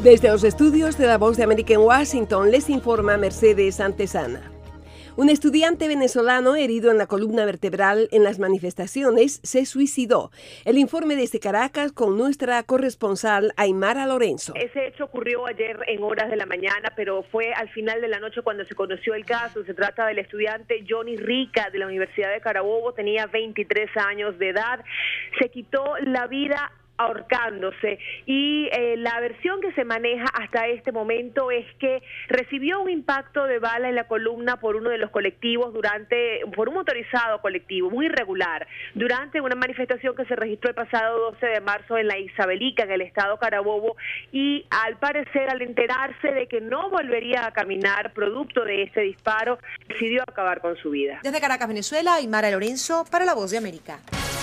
Desde los estudios de La Voz de América en Washington les informa Mercedes Antesana. Un estudiante venezolano herido en la columna vertebral en las manifestaciones se suicidó. El informe desde Caracas con nuestra corresponsal Aymara Lorenzo. Ese hecho ocurrió ayer en horas de la mañana, pero fue al final de la noche cuando se conoció el caso. Se trata del estudiante Johnny Rica de la Universidad de Carabobo, tenía 23 años de edad. Se quitó la vida ahorcándose y la versión que se maneja hasta este momento es que recibió un impacto de bala en la columna por uno de los colectivos por un motorizado colectivo muy irregular durante una manifestación que se registró el pasado 12 de marzo en la Isabelica, en el estado Carabobo, y al parecer al enterarse de que no volvería a caminar producto de este disparo, decidió acabar con su vida. Desde Caracas, Venezuela, Aymara Lorenzo para La Voz de América.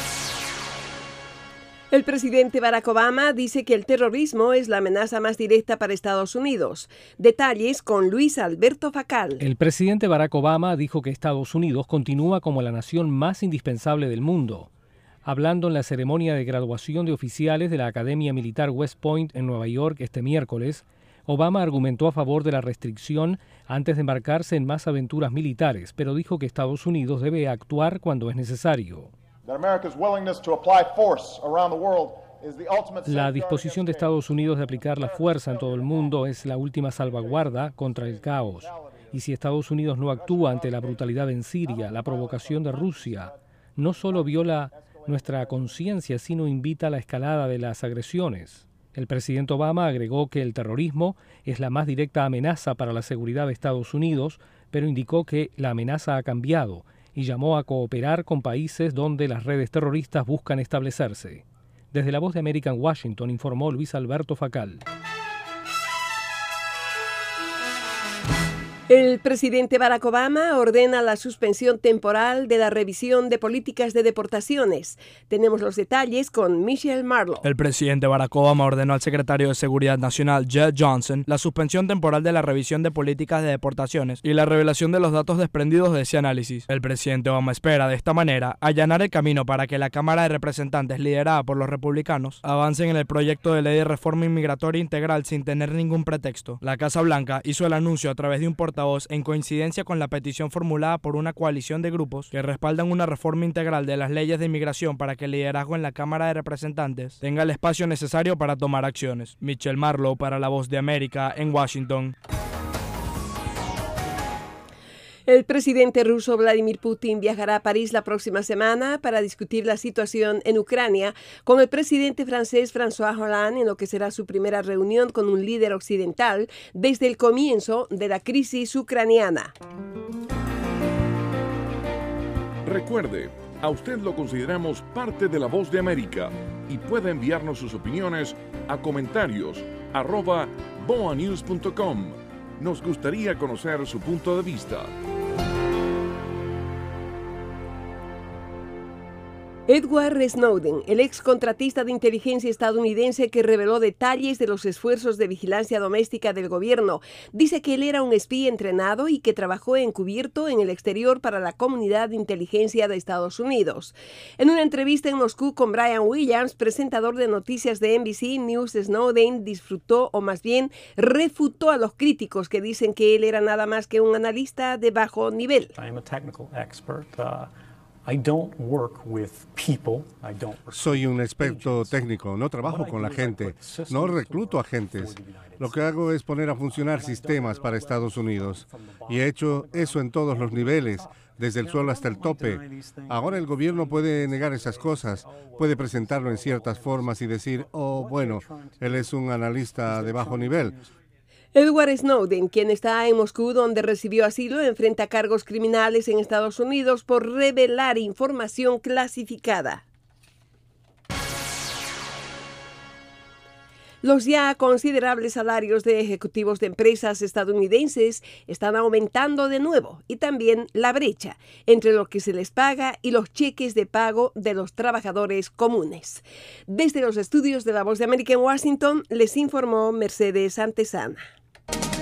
El presidente Barack Obama dice que el terrorismo es la amenaza más directa para Estados Unidos. Detalles con Luis Alberto Facal. El presidente Barack Obama dijo que Estados Unidos continúa como la nación más indispensable del mundo. Hablando en la ceremonia de graduación de oficiales de la Academia Militar West Point en Nueva York este miércoles, Obama argumentó a favor de la restricción antes de embarcarse en más aventuras militares, pero dijo que Estados Unidos debe actuar cuando es necesario. La disposición de Estados Unidos de aplicar la fuerza en todo el mundo es la última salvaguarda contra el caos. Y si Estados Unidos no actúa ante la brutalidad en Siria, la provocación de Rusia, no solo viola nuestra conciencia, sino invita a la escalada de las agresiones. El presidente Obama agregó que el terrorismo es la más directa amenaza para la seguridad de Estados Unidos, pero indicó que la amenaza ha cambiado y llamó a cooperar con países donde las redes terroristas buscan establecerse. Desde La Voz de América en Washington informó Luis Alberto Facal. El presidente Barack Obama ordena la suspensión temporal de la revisión de políticas de deportaciones. Tenemos los detalles con Michelle Marlowe. El presidente Barack Obama ordenó al secretario de Seguridad Nacional, Jed Johnson, la suspensión temporal de la revisión de políticas de deportaciones y la revelación de los datos desprendidos de ese análisis. El presidente Obama espera, de esta manera, allanar el camino para que la Cámara de Representantes, liderada por los republicanos, avancen en el proyecto de ley de reforma inmigratoria integral sin tener ningún pretexto. La Casa Blanca hizo el anuncio a través de un portavoz en coincidencia con la petición formulada por una coalición de grupos que respaldan una reforma integral de las leyes de inmigración para que el liderazgo en la Cámara de Representantes tenga el espacio necesario para tomar acciones. Michelle Marlowe para La Voz de América en Washington. El presidente ruso Vladimir Putin viajará a París la próxima semana para discutir la situación en Ucrania con el presidente francés François Hollande en lo que será su primera reunión con un líder occidental desde el comienzo de la crisis ucraniana. Recuerde, a usted lo consideramos parte de La Voz de América y puede enviarnos sus opiniones a comentarios@boanews.com. Nos gustaría conocer su punto de vista. Edward Snowden, el ex contratista de inteligencia estadounidense que reveló detalles de los esfuerzos de vigilancia doméstica del gobierno, dice que él era un espía entrenado y que trabajó encubierto en el exterior para la comunidad de inteligencia de Estados Unidos. En una entrevista en Moscú con Brian Williams, presentador de noticias de NBC News, Snowden disfrutó, o más bien refutó a los críticos que dicen que él era nada más que un analista de bajo nivel. Soy un experto técnico, no trabajo con la gente, no recluto agentes. Lo que hago es poner a funcionar sistemas para Estados Unidos. Y he hecho eso en todos los niveles, desde el suelo hasta el tope. Ahora el gobierno puede negar esas cosas, puede presentarlo en ciertas formas y decir, oh, bueno, él es un analista de bajo nivel. Edward Snowden, quien está en Moscú, donde recibió asilo, enfrenta cargos criminales en Estados Unidos por revelar información clasificada. Los ya considerables salarios de ejecutivos de empresas estadounidenses están aumentando de nuevo y también la brecha entre lo que se les paga y los cheques de pago de los trabajadores comunes. Desde los estudios de La Voz de América en Washington, les informó Mercedes Antesana.